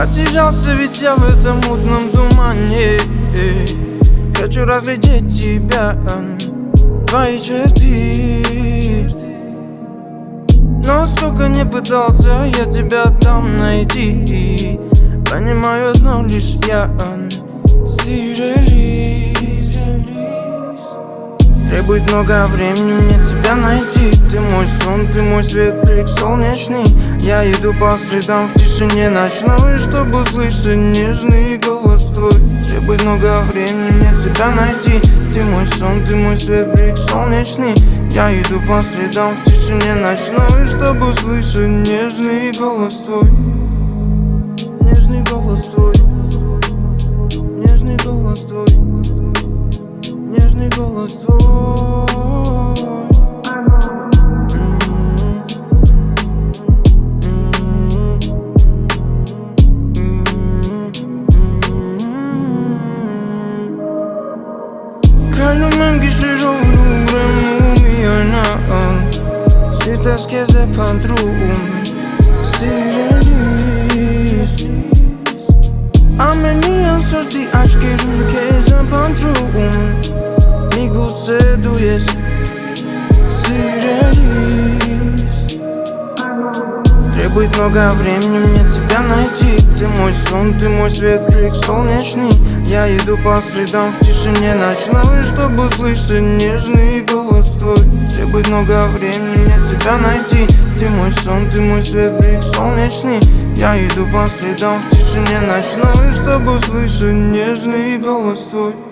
Потерялся ведь я в этом мутном тумане. Хочу разглядеть тебя, твои черты. Но сколько не пытался я тебя там найти, понимаю одно лишь я, сирелис. Требует много времени мне тебя найти. Ты мой сон, ты мой свет, блик солнечный. Я иду по следам в тишине ночной, чтобы услышать нежный голос твой. Требует много времени мне тебя найти. Ты мой сон, ты мой свет, блик солнечный. Я иду по следам в тишине ночной, чтобы услышать нежный голос твой. Нежный голос твой. Нежный голос твой. Нежный голос твой. Kalbimim gişir umurumuyana Si tas que se pantrum Sirelis Amenian sorti aşkırım que pantrum Migut seduiesc Sirelis Требует много времени мне тебя найти. Ты мой сон, ты мой свет, блик солнечный. Я иду по следам в тишине ночной, чтобы услышать нежный голос твой. Требует много времени мне тебя найти. Ты мой сон, ты мой свет, блик солнечный. Я иду по следам в тишине ночной, чтобы услышать нежный голос твой.